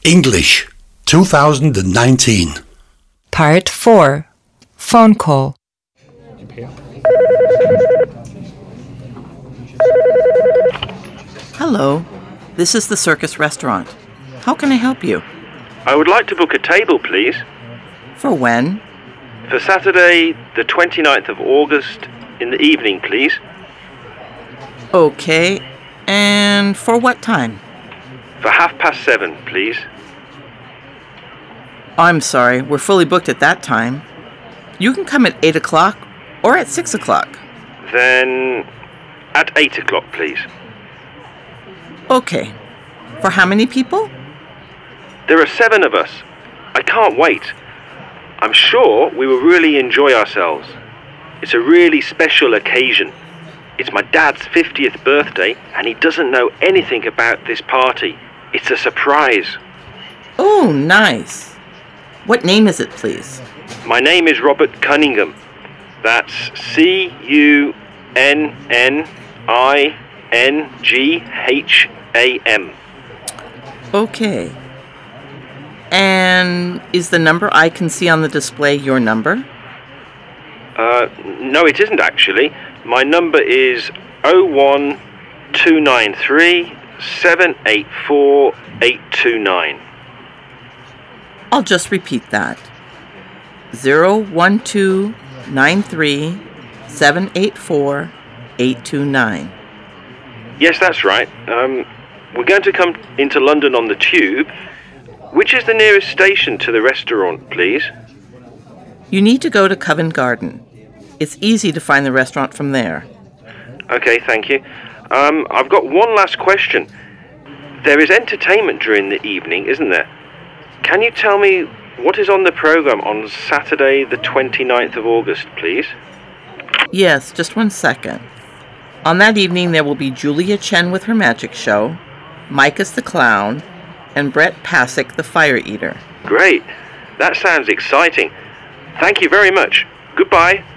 English 2019. Part 4. Phone call. Hello, this is the Circus Restaurant. How can I help you? I would like to book a table, please, For when? for Saturday, the 29th of August, in the evening, please. Okay, and for what time? For 7:30, please. I'm sorry, we're fully booked at that time. You can come at 8 o'clock or at 6 o'clock. Then at 8 o'clock, please. Okay, for how many people? There are 7 of us. I can't wait. I'm sure we will really enjoy ourselves. It's a really special occasion. It's my dad's 50th birthday, and he doesn't know anything about this party. It's a surprise. Oh, nice. What name is it, please? My name is Robert Cunningham. That's Cunningham. Okay. And is the number I can see on the display your number? No, it isn't actually. My number is 01293 784 829. I'll just repeat that. 01293 784 829. Yes, that's right. We're going to come into London on the tube. Which is the nearest station to the restaurant, please? You need to go to Covent Garden. It's easy to find the restaurant from there. Okay, thank you. I've got one last question. There is entertainment during the evening, isn't there? Can you tell me what is on the program on Saturday, the 29th of August, please? Yes, just 1 second. On that evening, there will be Julia Chen with her magic show, Micus the Clown, and Brett Pasick the Fire Eater. Great. That sounds exciting. Thank you very much. Goodbye.